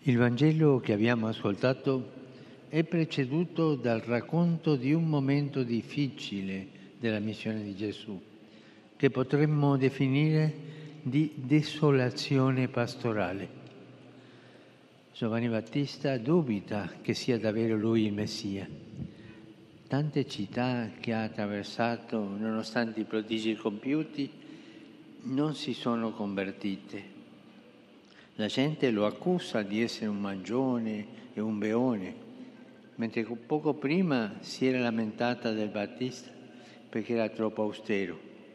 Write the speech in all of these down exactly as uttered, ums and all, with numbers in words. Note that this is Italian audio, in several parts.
Il Vangelo che abbiamo ascoltato è preceduto dal racconto di un momento difficile della missione di Gesù, che potremmo definire di desolazione pastorale. Giovanni Battista dubita che sia davvero lui il Messia. Tante città che ha attraversato, nonostante i prodigi compiuti, non si sono convertite. La gente lo accusa di essere un mangione e un beone, mentre poco prima si era lamentata del Battista perché era troppo austero.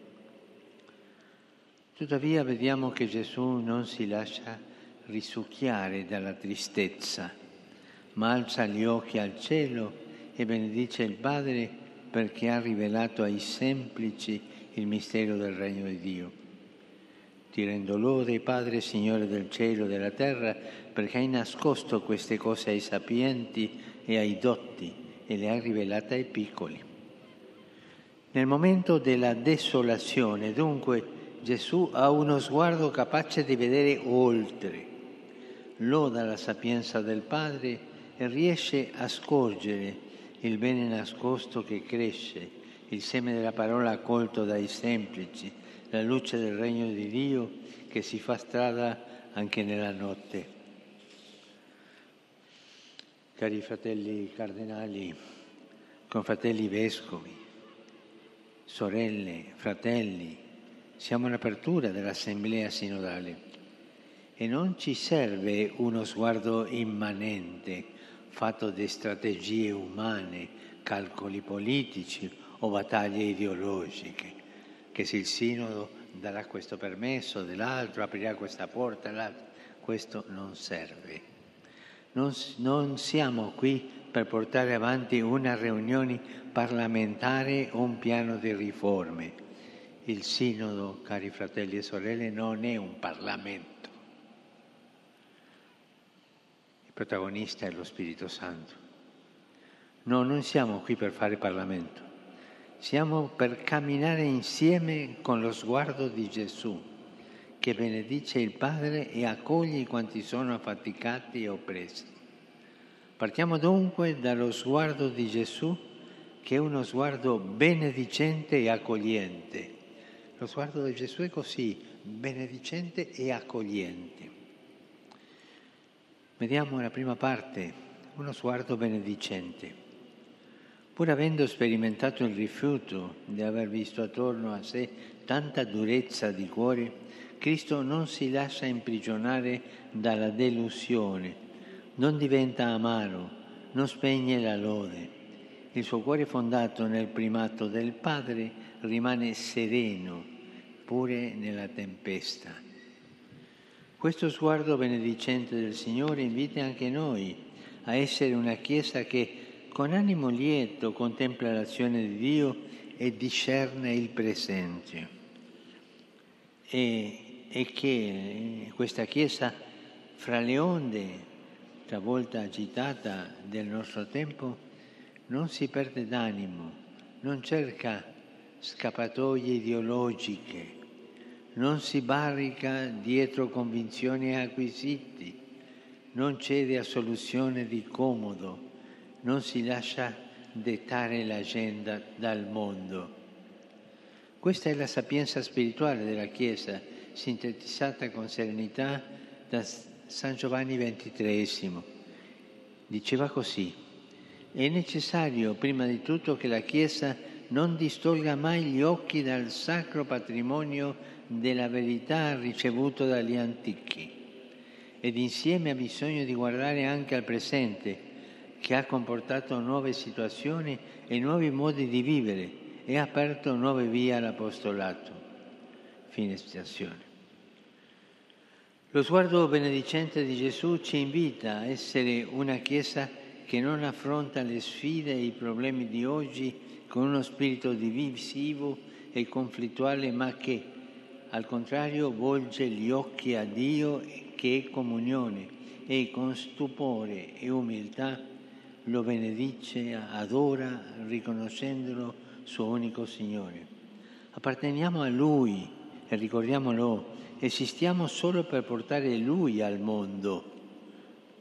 Tuttavia vediamo che Gesù non si lascia risucchiare dalla tristezza, ma alza gli occhi al cielo e benedice il Padre perché ha rivelato ai semplici il mistero del Regno di Dio. Ti rendo lode, Padre, Signore del cielo e della terra, perché hai nascosto queste cose ai sapienti e ai dotti e le hai rivelate ai piccoli. Nel momento della desolazione, dunque, Gesù ha uno sguardo capace di vedere oltre, loda la sapienza del Padre e riesce a scorgere il bene nascosto che cresce, il seme della parola accolto dai semplici, la luce del Regno di Dio che si fa strada anche nella notte. Cari fratelli cardinali, confratelli vescovi, sorelle, fratelli, siamo all'apertura dell'Assemblea Sinodale e non ci serve uno sguardo immanente, fatto di strategie umane, calcoli politici o battaglie ideologiche, che se il Sinodo darà questo permesso dell'altro, aprirà questa porta all'altro. Questo non serve. Non, non siamo qui per portare avanti una riunione parlamentare o un piano di riforme. Il Sinodo, cari fratelli e sorelle, non è un Parlamento. Il protagonista è lo Spirito Santo. No, non siamo qui per fare Parlamento. Siamo per camminare insieme con lo sguardo di Gesù, che benedice il Padre e accoglie quanti sono affaticati e oppressi. Partiamo dunque dallo sguardo di Gesù, che è uno sguardo benedicente e accogliente. Lo sguardo di Gesù è così, benedicente e accogliente. Vediamo la prima parte, uno sguardo benedicente. Pur avendo sperimentato il rifiuto di aver visto attorno a sé tanta durezza di cuore, Cristo non si lascia imprigionare dalla delusione, non diventa amaro, non spegne la lode. Il suo cuore fondato nel primato del Padre rimane sereno, pure nella tempesta. Questo sguardo benedicente del Signore invita anche noi a essere una Chiesa che con animo lieto contempla l'azione di Dio e discerne il presente. E, e che questa Chiesa, fra le onde, talvolta agitata del nostro tempo, non si perde d'animo, non cerca scappatoie ideologiche, non si barrica dietro convinzioni acquisiti, non cede a soluzione di comodo, non si lascia dettare l'agenda dal mondo. Questa è la sapienza spirituale della Chiesa, sintetizzata con serenità da San Giovanni ventitreesimo. Diceva così: è necessario prima di tutto che la Chiesa non distolga mai gli occhi dal sacro patrimonio della verità ricevuto dagli antichi, ed insieme ha bisogno di guardare anche al presente, che ha comportato nuove situazioni e nuovi modi di vivere e ha aperto nuove vie all'apostolato. Fine citazione. Lo sguardo benedicente di Gesù ci invita a essere una Chiesa che non affronta le sfide e i problemi di oggi con uno spirito divisivo e conflittuale, ma che, al contrario, volge gli occhi a Dio, che è comunione, e con stupore e umiltà lo benedice, adora, riconoscendolo suo unico Signore. Apparteniamo a Lui e ricordiamolo, esistiamo solo per portare Lui al mondo.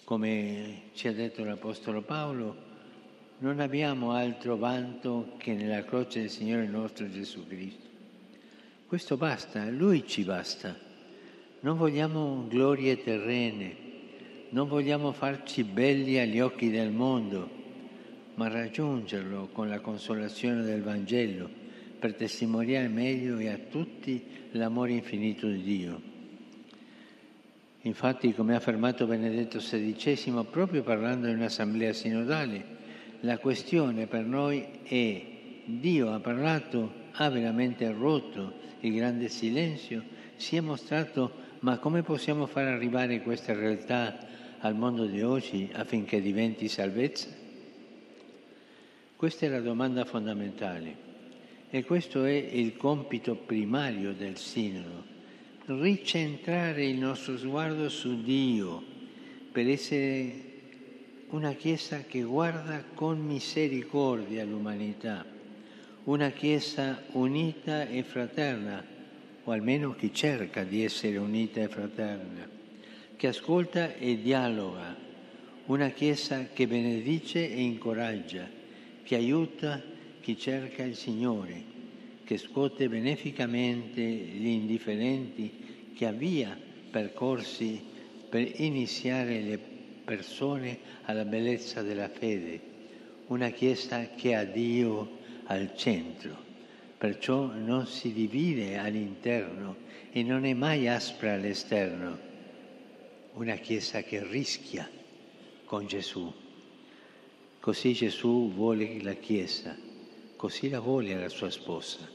come ci ha detto l'Apostolo Paolo, non abbiamo altro vanto che nella croce del Signore nostro Gesù Cristo. Questo basta, Lui ci basta. Non vogliamo glorie terrene, non vogliamo farci belli agli occhi del mondo, ma raggiungerlo con la consolazione del Vangelo per testimoniare meglio e a tutti l'amore infinito di Dio. Infatti, come ha affermato Benedetto sedicesimo, proprio parlando in un'assemblea sinodale, la questione per noi è: Dio ha parlato, ha veramente rotto il grande silenzio, si è mostrato, ma come possiamo far arrivare questa realtà al mondo di oggi affinché diventi salvezza? Questa è la domanda fondamentale e questo è il compito primario del Sinodo: ricentrare il nostro sguardo su Dio per essere una Chiesa che guarda con misericordia l'umanità, una Chiesa unita e fraterna, o almeno che cerca di essere unita e fraterna, che ascolta e dialoga, una Chiesa che benedice e incoraggia, che aiuta chi cerca il Signore, che scuote beneficamente gli indifferenti, che avvia percorsi per iniziare le persone alla bellezza della fede, una Chiesa che ha Dio al centro, perciò non si divide all'interno e non è mai aspra all'esterno, una Chiesa che rischia con Gesù. Così Gesù vuole la Chiesa, così la vuole la sua sposa.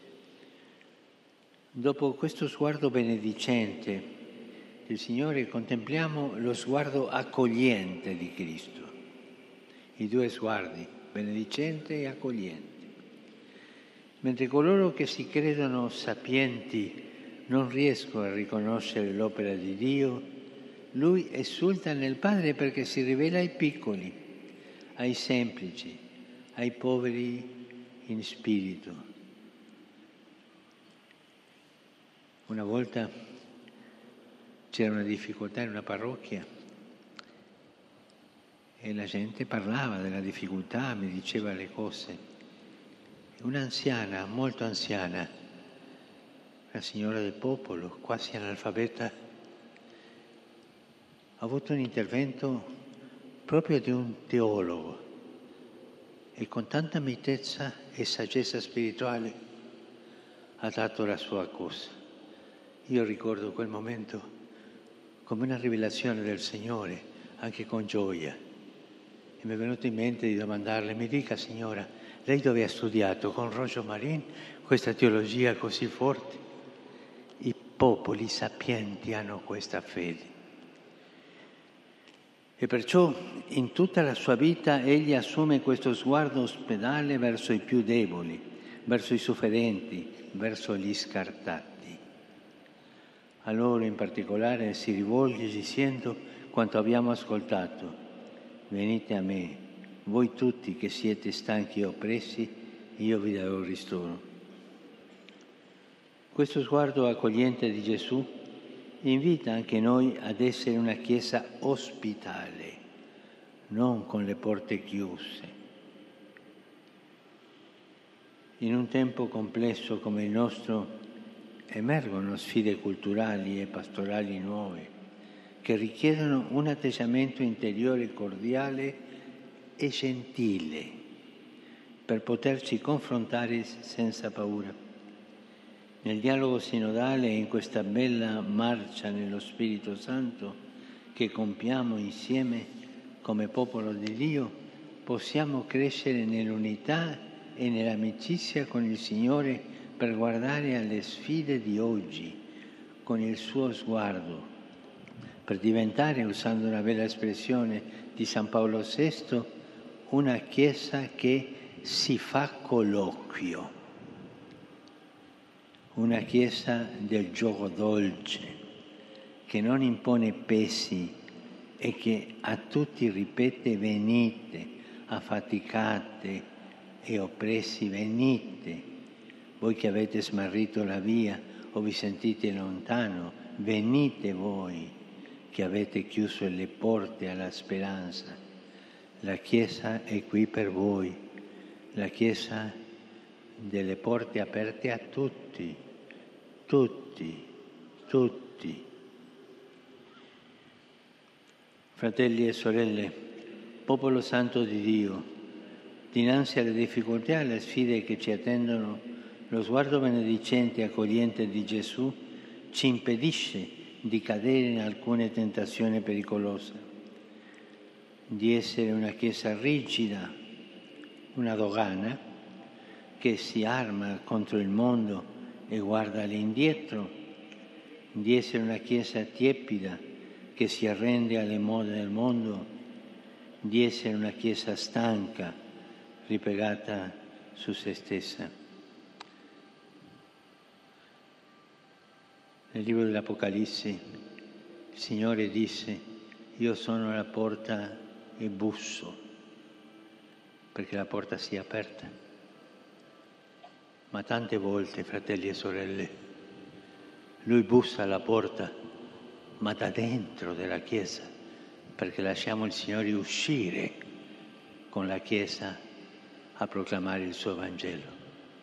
Dopo questo sguardo benedicente il Signore, contempliamo lo sguardo accogliente di Cristo, i due sguardi, benedicente e accogliente. Mentre coloro che si credono sapienti non riescono a riconoscere l'opera di Dio, Lui esulta nel Padre perché si rivela ai piccoli, ai semplici, ai poveri in spirito. Una volta c'era una difficoltà in una parrocchia e la gente parlava della difficoltà, mi diceva le cose. Un'anziana, molto anziana, una signora del popolo, quasi analfabeta, ha avuto un intervento proprio di un teologo e con tanta mitezza e saggezza spirituale ha dato la sua cosa. Io ricordo quel momento come una rivelazione del Signore, anche con gioia. E mi è venuto in mente di domandarle: mi dica, signora, lei dove ha studiato con Roggio Marin questa teologia così forte? I popoli sapienti hanno questa fede. E perciò in tutta la sua vita egli assume questo sguardo ospedale verso i più deboli, verso i sofferenti, verso gli scartati. A loro in particolare si rivolge dicendo quanto abbiamo ascoltato: venite a me, voi tutti che siete stanchi e oppressi, io vi darò ristoro. Questo sguardo accogliente di Gesù invita anche noi ad essere una Chiesa ospitale, non con le porte chiuse. In un tempo complesso come il nostro emergono sfide culturali e pastorali nuove che richiedono un atteggiamento interiore cordiale e gentile per poterci confrontare senza paura. Nel dialogo sinodale e in questa bella marcia nello Spirito Santo che compiamo insieme come popolo di Dio, possiamo crescere nell'unità e nell'amicizia con il Signore per guardare alle sfide di oggi con il suo sguardo, per diventare, usando una bella espressione di San Paolo sesto, una Chiesa che si fa colloquio, una Chiesa del gioco dolce, che non impone pesi e che a tutti ripete: venite, affaticate e oppressi, venite. Voi che avete smarrito la via o vi sentite lontano, venite voi. che avete chiuso le porte alla speranza. La Chiesa è qui per voi, la Chiesa delle porte aperte a tutti, tutti, tutti. Fratelli e sorelle, popolo santo di Dio, dinanzi alle difficoltà e alle sfide che ci attendono, lo sguardo benedicente e accogliente di Gesù ci impedisce di cadere in alcune tentazioni pericolose, di essere una Chiesa rigida, una dogana che si arma contro il mondo e guarda all'indietro, di essere una Chiesa tiepida che si arrende alle mode del mondo, di essere una Chiesa stanca, ripiegata su se stessa. Nel libro dell'Apocalisse il Signore disse: io sono alla porta e busso, perché la porta sia aperta. Ma tante volte, fratelli e sorelle, Lui bussa alla porta, ma da dentro della Chiesa, perché lasciamo il Signore uscire con la Chiesa a proclamare il suo Vangelo.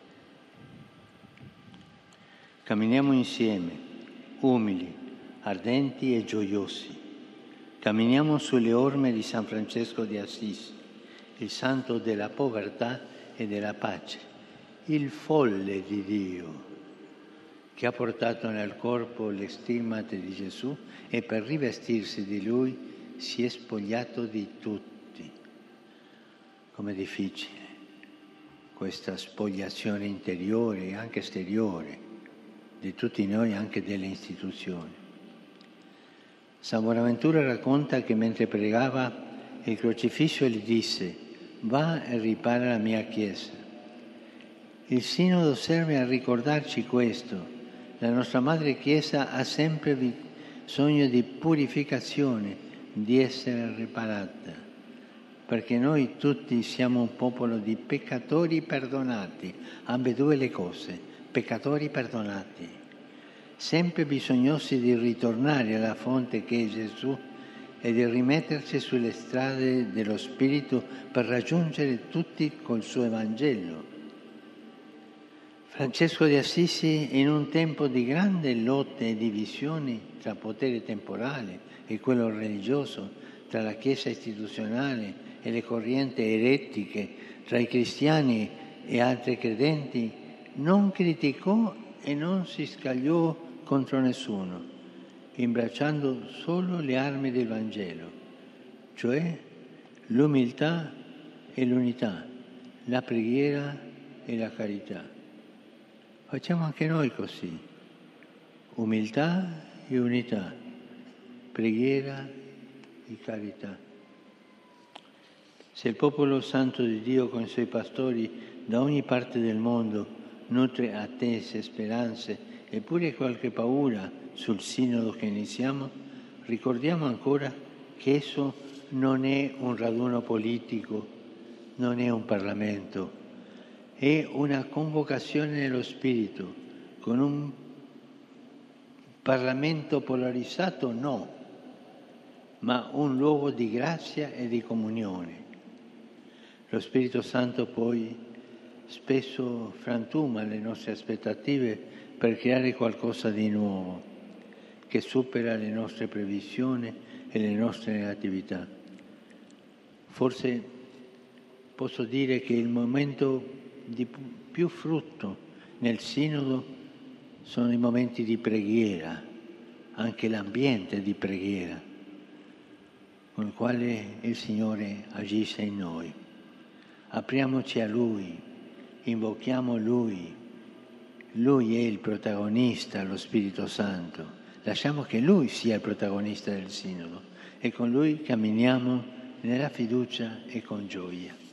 Camminiamo insieme, umili, ardenti e gioiosi. Camminiamo sulle orme di San Francesco di Assisi, il santo della povertà e della pace, il folle di Dio, che ha portato nel corpo le stigmate di Gesù e per rivestirsi di Lui si è spogliato di tutti. Com'è difficile questa spogliazione interiore e anche esteriore di tutti noi, anche delle istituzioni. San Bonaventura racconta che mentre pregava il crocifisso gli disse: va e ripara la mia Chiesa. Il Sinodo serve a ricordarci questo. La nostra Madre Chiesa ha sempre bisogno di purificazione, di essere riparata, perché noi tutti siamo un popolo di peccatori perdonati, ambedue le cose, peccatori perdonati, sempre bisognosi di ritornare alla fonte che è Gesù e di rimetterci sulle strade dello Spirito per raggiungere tutti col suo Evangelo. Francesco di Assisi, in un tempo di grande lotte e divisioni tra potere temporale e quello religioso, tra la Chiesa istituzionale e le correnti eretiche, tra i cristiani e altri credenti, non criticò e non si scagliò contro nessuno, imbracciando solo le armi del Vangelo, cioè l'umiltà e l'unità, la preghiera e la carità. Facciamo anche noi così, umiltà e unità, preghiera e carità. Se il popolo santo di Dio con i suoi pastori da ogni parte del mondo nutre attese, speranze e pure qualche paura sul sinodo che iniziamo, ricordiamo ancora che esso non è un raduno politico, non è un Parlamento, è una convocazione nello Spirito, con un Parlamento polarizzato no, ma un luogo di grazia e di comunione. Lo Spirito Santo poi spesso frantuma le nostre aspettative per creare qualcosa di nuovo, che supera le nostre previsioni e le nostre negatività. Forse posso dire che il momento di più frutto nel Sinodo sono i momenti di preghiera, anche l'ambiente di preghiera, con il quale il Signore agisce in noi. Apriamoci a Lui, invochiamo Lui. Lui è il protagonista, lo Spirito Santo. Lasciamo che Lui sia il protagonista del Sinodo e con Lui camminiamo nella fiducia e con gioia.